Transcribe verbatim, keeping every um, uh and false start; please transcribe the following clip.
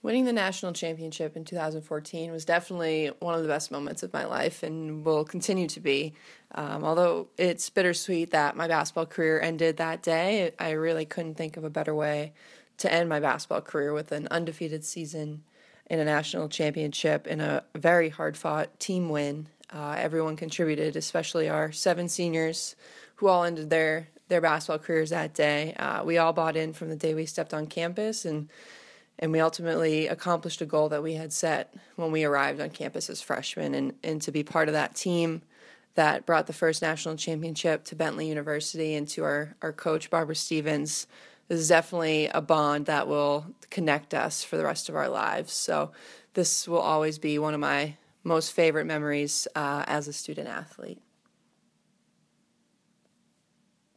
Winning the national championship in two thousand fourteen was definitely one of the best moments of my life and will continue to be. Um, although it's bittersweet that my basketball career ended that day, I really couldn't think of a better way to end my basketball career with an undefeated season in a national championship in a very hard-fought team win. Uh, everyone contributed, especially our seven seniors who all ended their, their basketball careers that day. Uh, we all bought in from the day we stepped on campus, and And we ultimately accomplished a goal that we had set when we arrived on campus as freshmen. And, and to be part of that team that brought the first national championship to Bentley University and to our, our coach, Barbara Stevens, this is definitely a bond that will connect us for the rest of our lives. So this will always be one of my most favorite memories uh, as a student athlete.